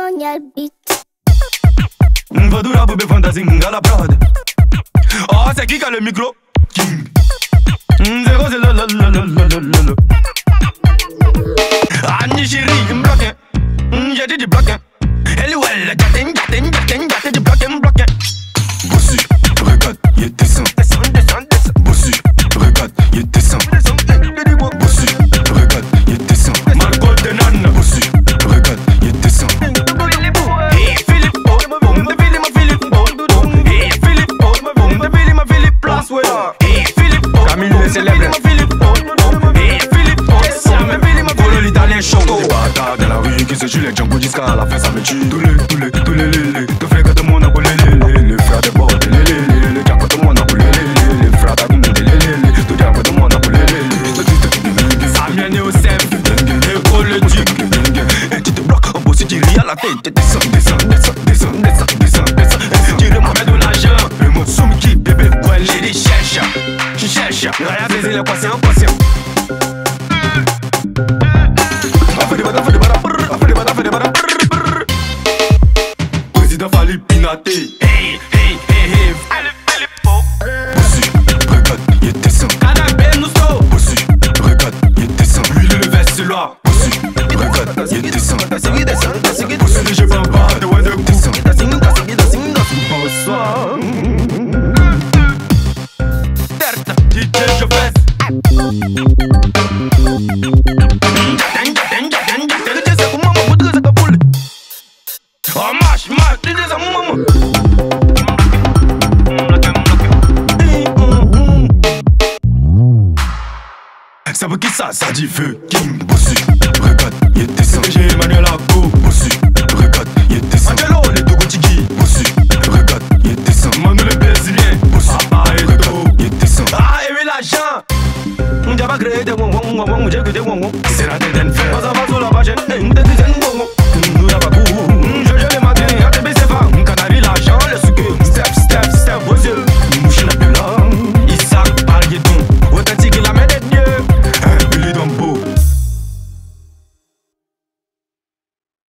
Colonial Beat. Vadura bébé fantasy, la prod. Oh, c'est qui a le micro? King. Zéro, c'est le. Annie chérie, bloqué. J'ai dit du bloqué. Elle ou elle, gâté du bloqué. Bossu, regarde, y'a des seins. Bossu, regarde, y'a des seins. Bossu, regarde, y'a des seins. Marco de Nana. Bossu, regarde, y'a des seins. Hey Philippe, place ouais. Hey Philippe, Camille le célèbre. Hey Philippe, Polo l'italien choco. Des bâtards dans la rue qui se jouent les Django jusqu'à la fin ça me tue. Tous les tous frères de mon appelé les frères de bord les gars de mon appelé les frères d'Agum les tout gars de mon appelé Samien et Osef, Eko le duc. et tu te bloques en bossy tu ris à la tête. Descends. Tire moi de l'argent. Le mot somme qui bébé. Ouais, j'ai dit cherche. Rien à baiser l'équation. Président Fali Pinaté. Hey, Bossu, regarde, y'a des seins. Canapé nous sauve. Bossu, regarde, y'a des seins. Lui le veste là. Bossu, regarde, y'a des seins. Bossu, je prends pas de one de Des seins. bonsoir. Terta, DJ je fais. Oh marche, DJ ça maman. Ça veut qui ça dit feu. King, Bossu, regarde, y'a des seins. J'ai Emmanuel Abou. Bossu, regarde, y'a des seins. Angelo, les Togo Tiki. Bossu, regarde, y'a des seins. Manu le Brésilien. Bossu, Papa et regarde, Edo. y'a des seins. Ah, et l'argent. On dirait pas créer des wong, j'ai que des wong.